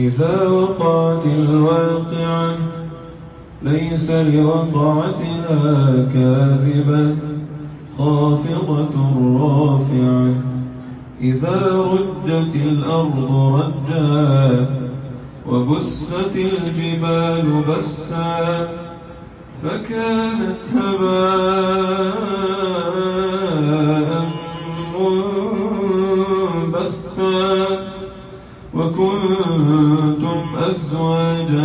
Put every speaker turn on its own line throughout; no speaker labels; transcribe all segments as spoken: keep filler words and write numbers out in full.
إذا وقعت الواقعة ليس لوقعتها كاذبة خافضة رافعة إذا رجت الأرض رجا وبست الجبال بسا فكانت هباء منبثا وكنتم أزواجا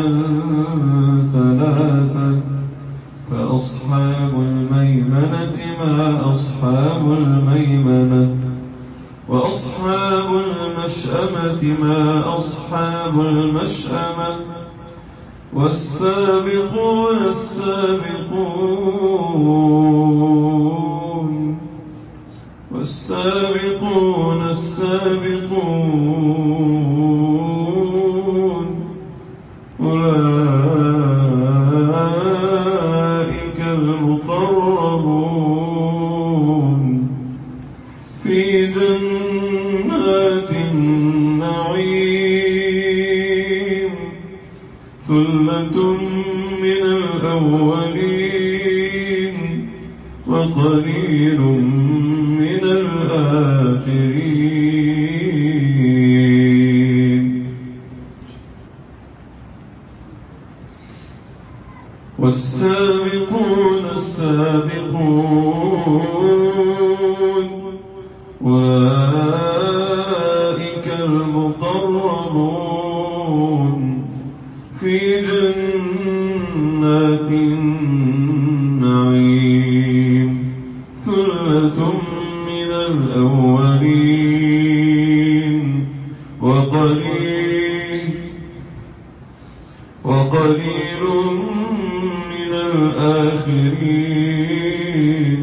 ثلاثا فأصحاب الميمنة ما أصحاب الميمنة وأصحاب المشأمة ما أصحاب المشأمة والسابقون السابقون والسابقون السابقون أولئك المقربون في جنات النعيم ثلة من الأولين وقليل من الآخرين والسابقون السابقون أولئك المقربون في جنات النعيم ثلة من الأولين وقليل وقليل من الآخرين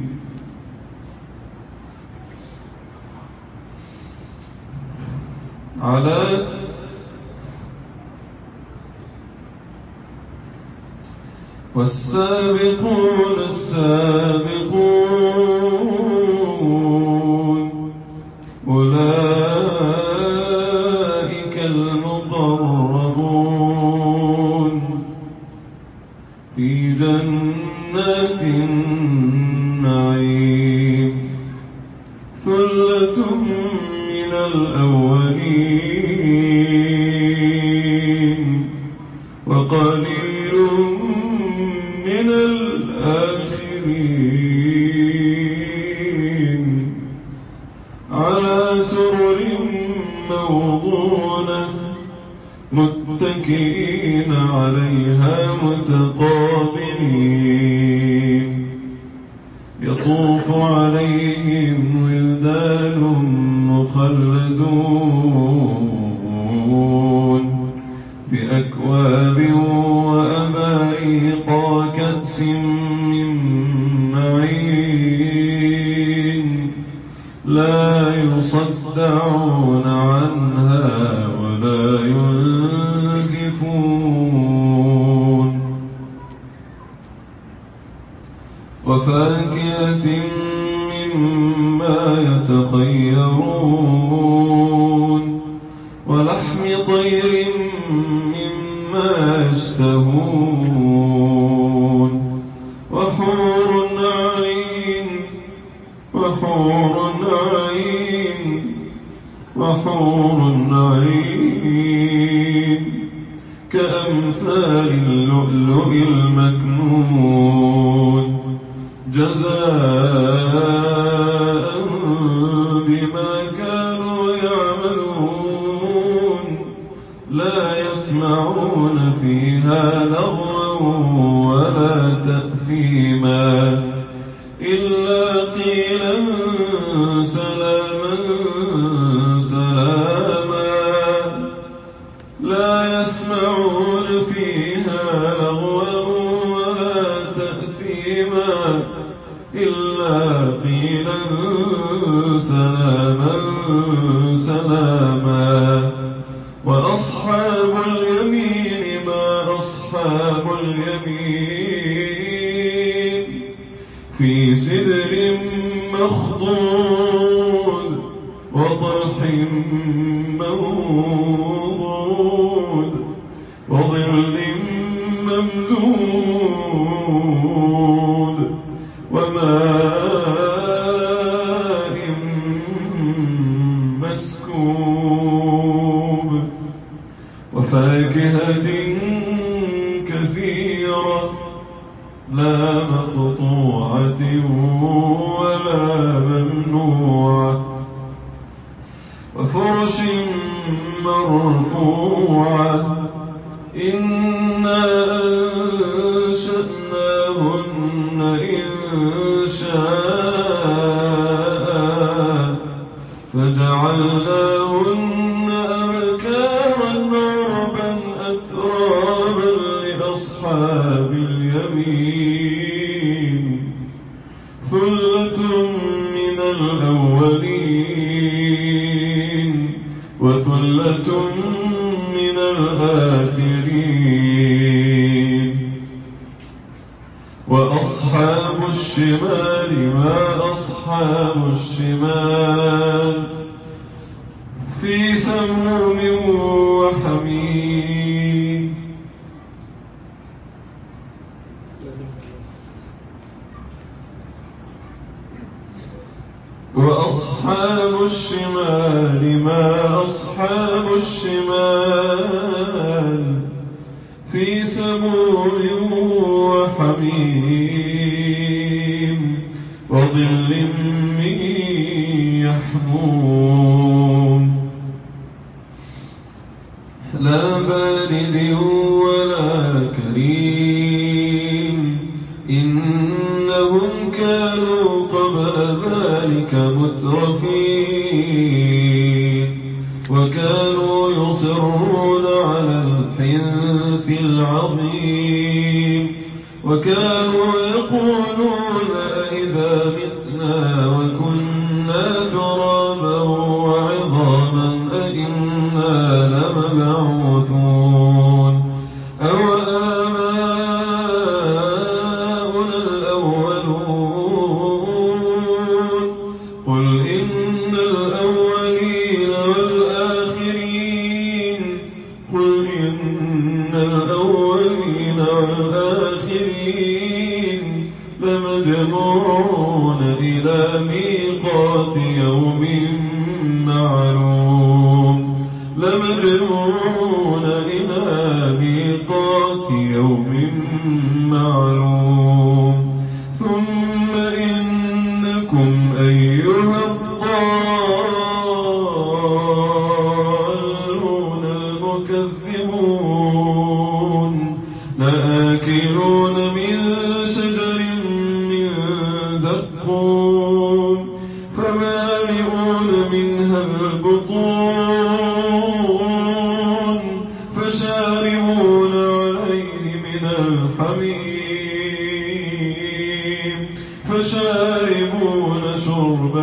على والسابقون السابقون أولئك المقربون في جنات النعيم ثلة من الأولين وقليل من الآخرين على سرر موضونة متكئين عليها متقابلين يطوف عليهم ولدان مخلدون بأكواب وأباريق وكأس من معين لا يصدعون عنها ولا ينزفون وفاكهة مما يتخيرون ولحم طير مما يشتهون وحور عين وحور عين وحور عين كأمثال اللؤلؤ المكنون جزاء بما كانوا يعملون لا يسمعون فيها لغوا ولا تأثيما إلا قيلا سلاما سلاما لا يسمعون فيها لغوا ولا تأثيما إلا قيلا سلاما سلاما وأصحاب اليمين ما أصحاب اليمين في سدر مخضود وطلح منضود وفاكهة كثيرة لا مقطوعة ولا ممنوعة وفرش مرفوعة إنا أنشأناهن إنشاء فجعلناهن أبكارا عربا أترابا لأصحاب اليمين ثلة من الأولين وثلة من الآخرين وأصحاب الشمال ما أصحاب الشمال في سموم وحميم وأصحاب الشمال ما أصحاب الشمال في سموم وحميم وظل من يحموم لا بارد ولا كريم إنهم كانوا قبل ذلك مترفين وكانوا يصرون على الحنث العظيم وكانوا يقولون أئذا متنا وكنا ترابا وعظاما أئنا لمبعوثون أو آباؤنا الأولون قل إن الأولين والآخرين قل إن الأولين والآخرين لمجموعون إلى ميقات يوم معلوم لمجموعون إلى ميقات يوم معلوم ثم إنكم أيها الضالون المكذبون لآكلون من شجر من زقوم فمالئون منها البطون فشاربون عليه من الحميم فشاربون شرب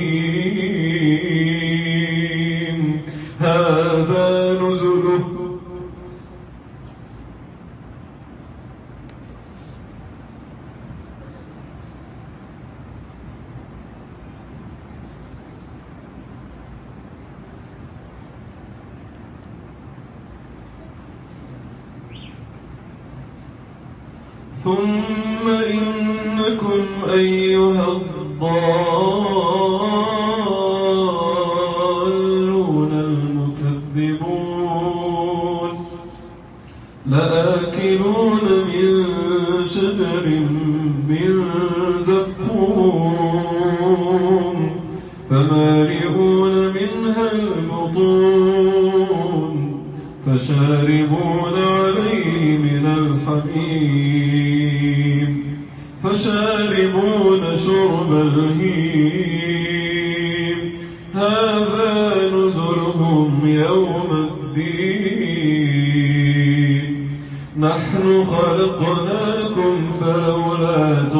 الهيم هذا نزله ثم إنكم أيها الضالون المكذبون لآكلون من شجر من زقوم فمالئون منها البطون فشاربون عليه من الحميم فشاربون شرب الهيم هذا نزلهم يوم الدين نحن خلقناكم فلولا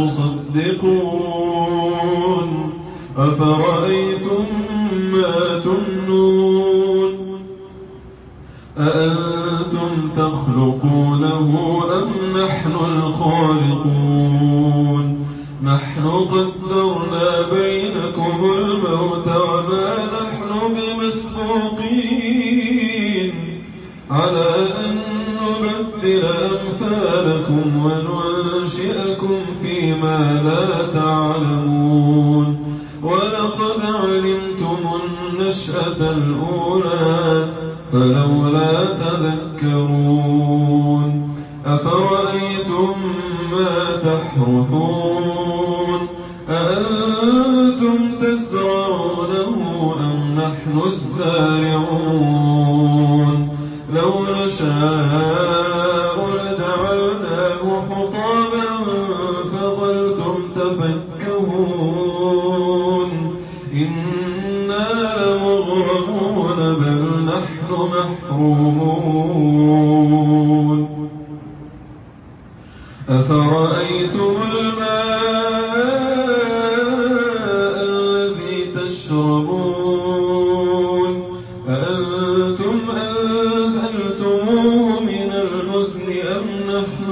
تصدقون أفرأيتم ما تمنون أأنتم تخلقونه أم نحن الخالقون نحن قدرنا بينكم الموت وما نحن بمسبوقين على أن نبدل أمثالكم وننشئكم فيما لا تعلمون ولقد علمتم النشأة الأولى فلولا تذكرون أفرأيتم ما تحرثون أأنتم تزرعونه أم نحن الزارعون لو نشاء لجعلناه حطاما فظلتم تفكهون إنا لمغرمون بل نحن محرومون أفرأيتم الماء الذي تشربون أأنتم أنزلتموه من المزن أم نحن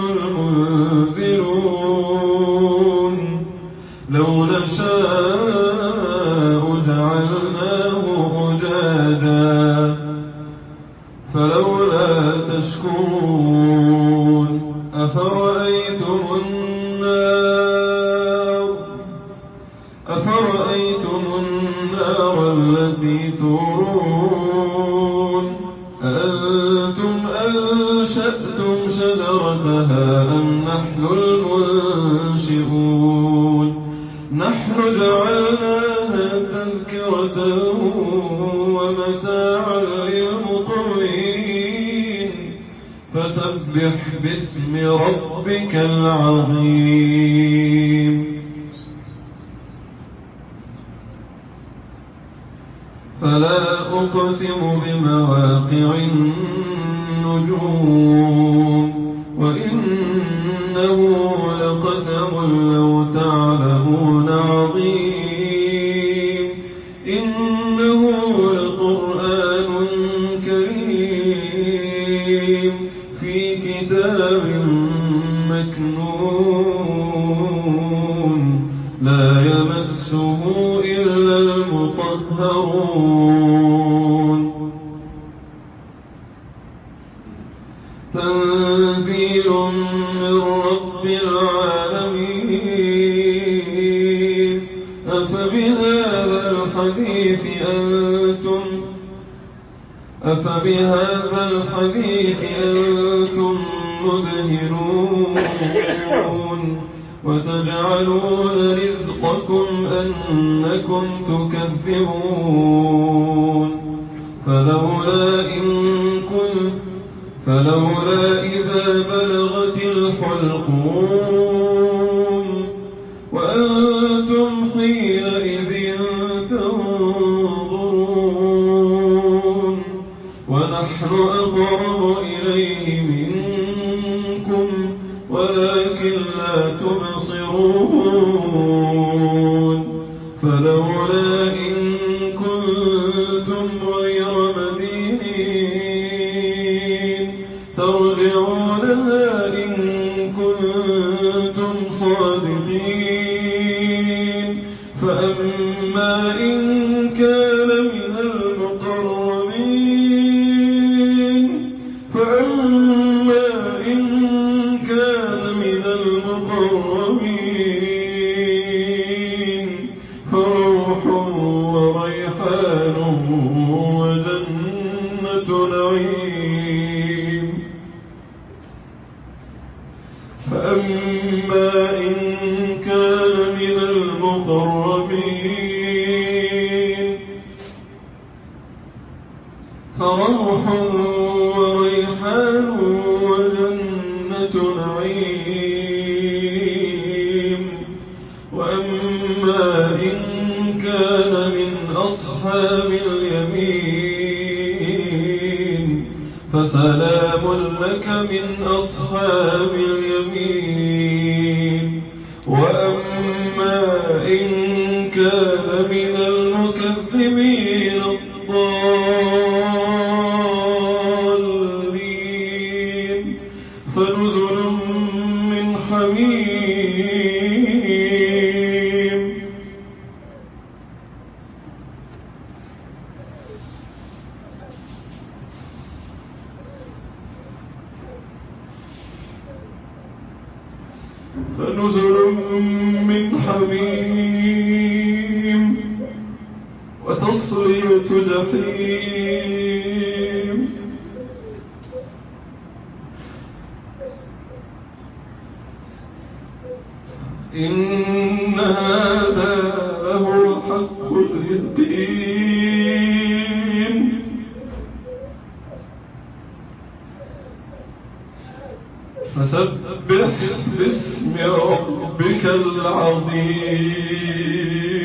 المنزلون لو نشاء جعلناه أجاجا فلولا تشكرون أفرأيتم النار أفرأيتم النار التي تورون أأنتم أنشأتم شجرتها أم نحن المنشئون نحن جعلناها تذكرة ومتاعا للمقوين فسبح باسم ربك العظيم فلا أقسم بمواقع النجوم وإنه لقسم لو تعلمون عظيم إنه لقرآن كريم في كتاب مكنون لا يمسه إلا المطهرون تنزيل من رب العالمين أفبهذا الحديث أنتم أفبهذا الحديث أنتم مدهنون وتجعلون رزقكم أنكم تكذبون فلولا إن كنتم فلولا إذا بلغت الحلقوم وأنتم حينئذ تنظرون ونحن أقرب إليه منكم ولكن لا تبصرون فلولا إن كنتم غير مدينين ترجعونها إن كنتم صادقين فأما إن كان من المقربين فأما إن كان من المقربين فروح وريحان وجنة نعيم فأما إن كان من المقربين فروح وريحان وجنة نعيم وأما إن كان من أصحاب اليمين فسلام لك من أصحاب اليمين وأما إن كان من المكذبين الضالين فنزل من حميم فنزل من حميم وتصلية جحيم. إن هذا لهو حق اليقين. فسبح باسم ربك العظيم.